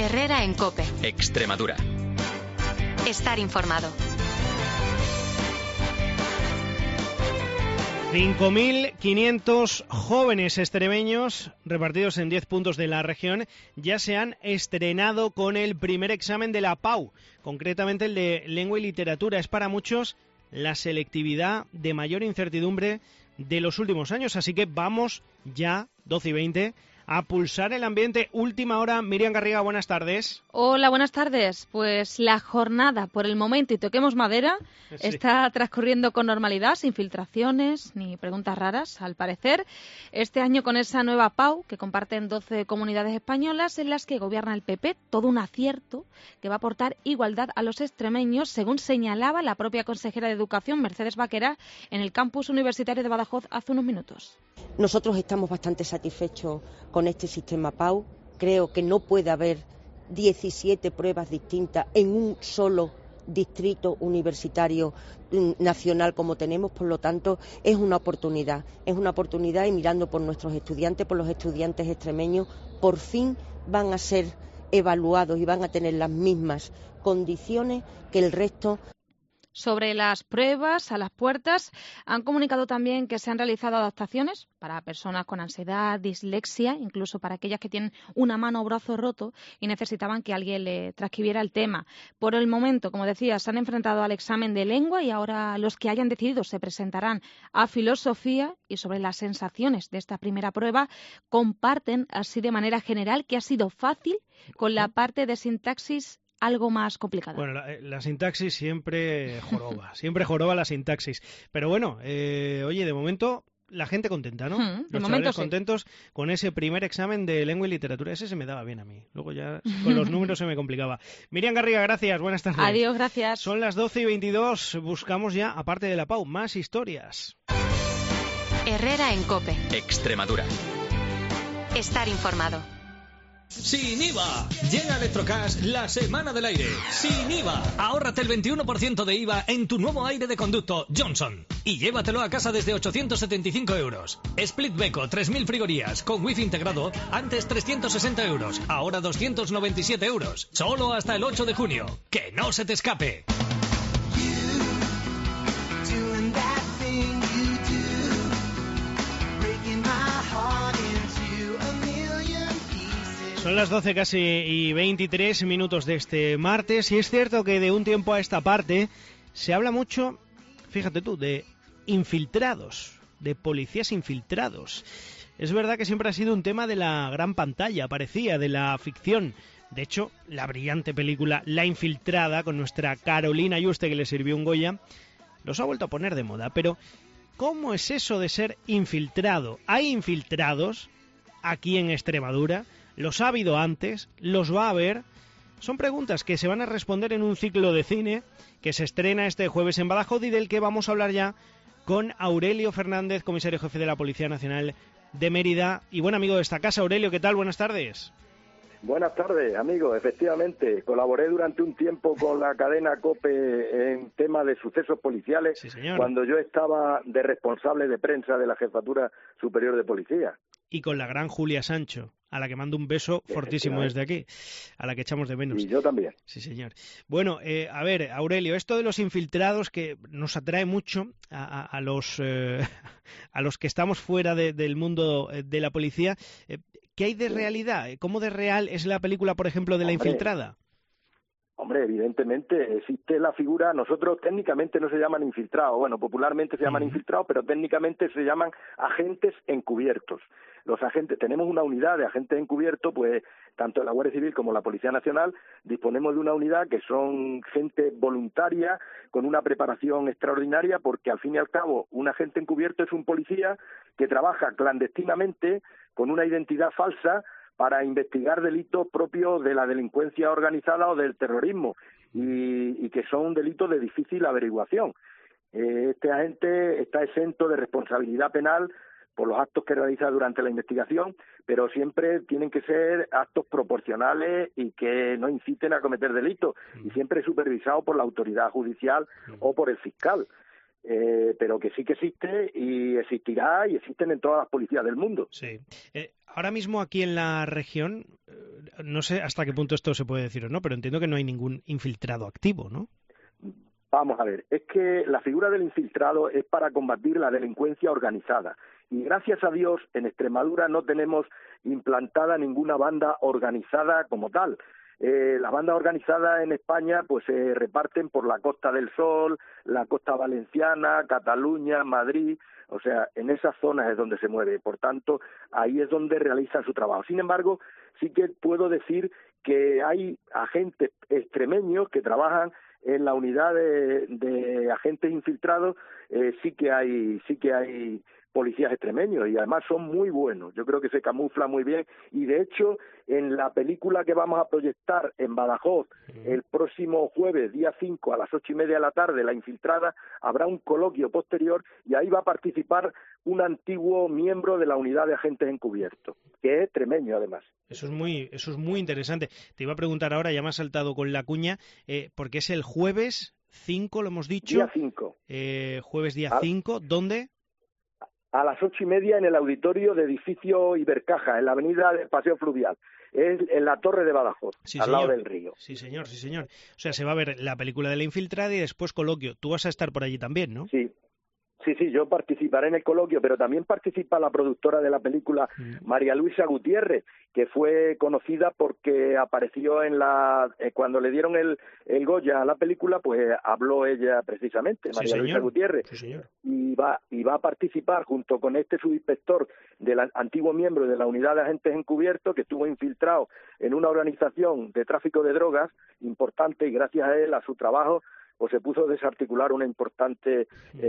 Herrera en COPE. Extremadura. Estar informado. 5.500 jóvenes extremeños repartidos en 10 puntos de la región ya se han estrenado con el primer examen de la PAU, concretamente el de Lengua y Literatura. Es para muchos la selectividad de mayor incertidumbre de los últimos años, así que vamos ya, 12:20, a pulsar el ambiente. Última hora. Miriam Garriga, buenas tardes. Hola, buenas tardes. Pues la jornada, por el momento, y toquemos madera, está transcurriendo con normalidad, sin filtraciones ni preguntas raras, al parecer. Este año con esa nueva PAU, que comparten 12 comunidades españolas en las que gobierna el PP, todo un acierto que va a aportar igualdad a los extremeños, según señalaba la propia consejera de Educación, Mercedes Vaquera, en el campus universitario de Badajoz hace unos minutos. Nosotros estamos bastante satisfechos con este sistema PAU. Creo que no puede haber 17 pruebas distintas en un solo distrito universitario nacional como tenemos, por lo tanto es una oportunidad y mirando por nuestros estudiantes, por los estudiantes extremeños, por fin van a ser evaluados y van a tener las mismas condiciones que el resto. Sobre las pruebas a las puertas, han comunicado también que se han realizado adaptaciones para personas con ansiedad, dislexia, incluso para aquellas que tienen una mano o brazo roto y necesitaban que alguien le transcribiera el tema. Por el momento, como decía, se han enfrentado al examen de lengua y ahora los que hayan decidido se presentarán a filosofía. Y sobre las sensaciones de esta primera prueba, comparten así de manera general que ha sido fácil, con la parte de sintaxis algo más complicada. Bueno, la sintaxis siempre joroba la sintaxis. Pero bueno, oye, de momento la gente contenta, ¿no? Los chavales contentos con ese primer examen de lengua y literatura. Ese se me daba bien a mí. Luego ya con los números se me complicaba. Miriam Garriga, gracias. Buenas tardes. Adiós, gracias. Son las 12:22. Buscamos ya, aparte de la PAU, más historias. Herrera en COPE. Extremadura. Estar informado. Sin IVA. Llega a Electrocash la semana del aire. Sin IVA. Ahórrate el 21% de IVA en tu nuevo aire de conducto Johnson. Y llévatelo a casa desde 875 euros. Split Beko 3000 frigorías con wifi integrado. Antes 360 euros. Ahora 297 euros. Solo hasta el 8 de junio. ¡Que no se te escape! Son las 12 casi y 23 minutos de este martes y es cierto que de un tiempo a esta parte se habla mucho, fíjate tú, de infiltrados, de policías infiltrados. Es verdad que siempre ha sido un tema de la gran pantalla, parecía, de la ficción. De hecho, la brillante película La Infiltrada, con nuestra Carolina Yuste, que le sirvió un Goya, los ha vuelto a poner de moda. Pero, ¿cómo es eso de ser infiltrado? ¿Hay infiltrados aquí en Extremadura? ¿Los ha habido antes? ¿Los va a haber? Son preguntas que se van a responder en un ciclo de cine que se estrena este jueves en Badajoz y del que vamos a hablar ya con Aurelio Fernández, comisario jefe de la Policía Nacional de Mérida y buen amigo de esta casa. Aurelio, ¿qué tal? Buenas tardes. Buenas tardes, amigo. Efectivamente, colaboré durante un tiempo con la cadena COPE en tema de sucesos policiales, sí, señor, cuando yo estaba de responsable de prensa de la Jefatura Superior de Policía. Y con la gran Julia Sancho, a la que mando un beso fortísimo desde aquí, a la que echamos de menos. Y yo también. Sí, señor. Bueno, a ver, Aurelio, esto de los infiltrados que nos atrae mucho a los que estamos fuera del mundo de la policía, ¿qué hay de realidad? ¿Cómo de real es la película, por ejemplo, de La Infiltrada? Hombre, evidentemente existe la figura, nosotros técnicamente no se llaman infiltrados, bueno, popularmente se llaman infiltrados, pero técnicamente se llaman agentes encubiertos. Los agentes, tenemos una unidad de agentes encubiertos, pues tanto la Guardia Civil como la Policía Nacional disponemos de una unidad que son gente voluntaria con una preparación extraordinaria, porque al fin y al cabo un agente encubierto es un policía que trabaja clandestinamente con una identidad falsa para investigar delitos propios de la delincuencia organizada o del terrorismo y que son delitos de difícil averiguación. Este agente está exento de responsabilidad penal por los actos que realiza durante la investigación, pero siempre tienen que ser actos proporcionales y que no inciten a cometer delitos, y siempre supervisado por la autoridad judicial o por el fiscal. Pero que sí que existe y existirá y existen en todas las policías del mundo. Sí. Ahora mismo aquí en la región, no sé hasta qué punto esto se puede decir o no, pero entiendo que no hay ningún infiltrado activo, ¿no? Vamos a ver, es que la figura del infiltrado es para combatir la delincuencia organizada. Y gracias a Dios, en Extremadura no tenemos implantada ninguna banda organizada como tal. Las bandas organizadas en España pues se reparten por la Costa del Sol, la Costa Valenciana, Cataluña, Madrid, o sea, en esas zonas es donde se mueve. Por tanto, ahí es donde realizan su trabajo. Sin embargo, sí que puedo decir que hay agentes extremeños que trabajan en la unidad de agentes infiltrados. Sí que hay policías extremeños y además son muy buenos. Yo creo que se camufla muy bien y de hecho en la película que vamos a proyectar en Badajoz el próximo jueves, día 5 a las 8:30 de la tarde, La Infiltrada, habrá un coloquio posterior y ahí va a participar un antiguo miembro de la unidad de agentes encubiertos, que es extremeño además. Eso es muy interesante. Te iba a preguntar ahora, ya me has saltado con la cuña, porque es el jueves 5, lo hemos dicho. Día 5. Jueves día 5, ¿dónde? A las 8:30 en el auditorio de edificio Ibercaja, en la avenida del Paseo Fluvial. Es en la Torre de Badajoz, sí, al señor. lado del río. Sí, señor, sí, señor. O sea, se va a ver la película de La Infiltrada y después coloquio. Tú vas a estar por allí también, ¿no? Sí. Sí, yo participaré en el coloquio, pero también participa la productora de la película, María Luisa Gutiérrez, que fue conocida porque apareció en cuando le dieron el Goya a la película, pues habló ella precisamente, María Luisa Gutiérrez, sí, señor. y va a participar junto con este subinspector del antiguo miembro de la unidad de agentes encubiertos que estuvo infiltrado en una organización de tráfico de drogas importante y gracias a él, a su trabajo, pues se puso a desarticular una importante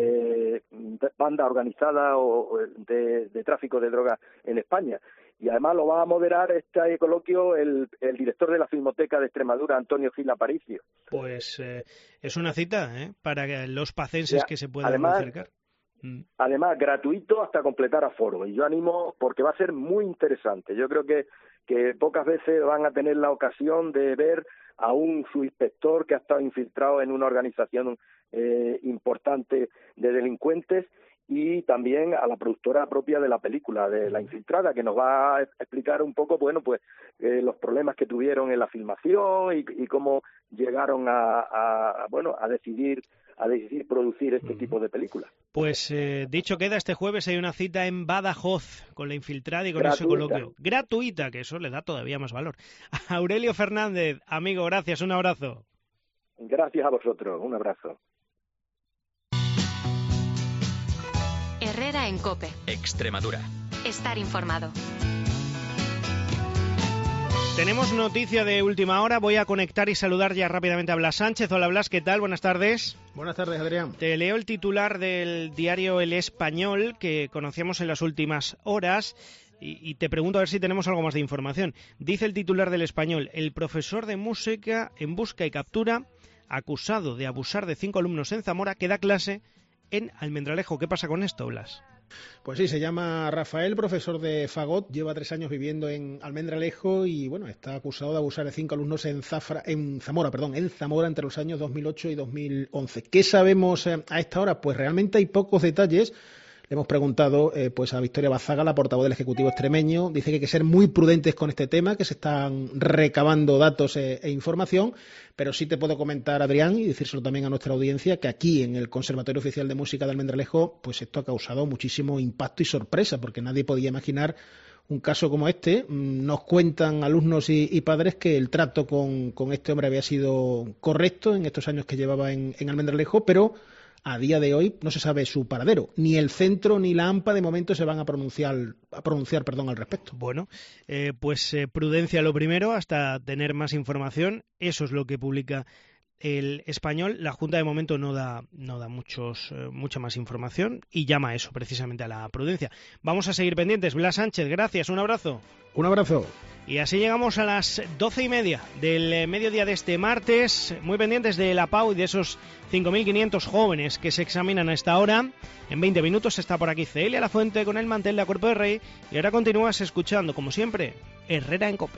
banda organizada de tráfico de drogas en España. Y además lo va a moderar este coloquio el director de la Filmoteca de Extremadura, Antonio Gil Aparicio. Pues es una cita para los pacenses que se puedan acercar. Además, gratuito hasta completar aforo. Y yo animo, porque va a ser muy interesante. Yo creo que pocas veces van a tener la ocasión de ver a un subinspector que ha estado infiltrado en una organización importante de delincuentes y también a la productora propia de la película, de La Infiltrada, que nos va a explicar un poco, los problemas que tuvieron en la filmación y cómo llegaron a decidir producir este tipo de películas. Pues dicho queda, este jueves hay una cita en Badajoz con La Infiltrada y con gratuita. Ese coloquio. Gratuita, que eso le da todavía más valor. Aurelio Fernández, amigo, gracias, un abrazo. Gracias a vosotros, un abrazo. Herrera en COPE. Extremadura. Estar informado. Tenemos noticia de última hora. Voy a conectar y saludar ya rápidamente a Blas Sánchez. Hola Blas, ¿qué tal? Buenas tardes. Buenas tardes, Adrián. Te leo el titular del diario El Español que conocíamos en las últimas horas y te pregunto a ver si tenemos algo más de información. Dice el titular del Español: el profesor de música en busca y captura, acusado de abusar de 5 alumnos en Zamora, que da clase en Almendralejo. ¿Qué pasa con esto, Blas? Pues sí, se llama Rafael, profesor de fagot, lleva 3 años viviendo en Almendralejo y bueno, está acusado de abusar de 5 alumnos en Zamora entre los años 2008 y 2011. ¿Qué sabemos a esta hora? Pues realmente hay pocos detalles. Le hemos preguntado a Victoria Bazaga, la portavoz del Ejecutivo extremeño. Dice que hay que ser muy prudentes con este tema, que se están recabando datos e información, pero sí te puedo comentar, Adrián, y decírselo también a nuestra audiencia, que aquí en el Conservatorio Oficial de Música de Almendralejo, pues esto ha causado muchísimo impacto y sorpresa, porque nadie podía imaginar un caso como este. Nos cuentan alumnos y padres que el trato con este hombre había sido correcto en estos años que llevaba en Almendralejo, pero a día de hoy no se sabe su paradero. Ni el centro ni la AMPA de momento se van a pronunciar al respecto. Bueno, prudencia lo primero hasta tener más información. Eso es lo que publica El Español. La Junta de momento no da mucha más información y llama a eso precisamente, a la prudencia. Vamos a seguir pendientes. Blas Sánchez, gracias, un abrazo. Un abrazo. Y así llegamos a las 12:30 del mediodía de este martes, muy pendientes de la PAU y de esos 5.500 jóvenes que se examinan a esta hora. En 20 minutos está por aquí Celia Lafuente con el mantel de A Cuerpo de Rey y ahora continúas escuchando, como siempre, Herrera en COPE.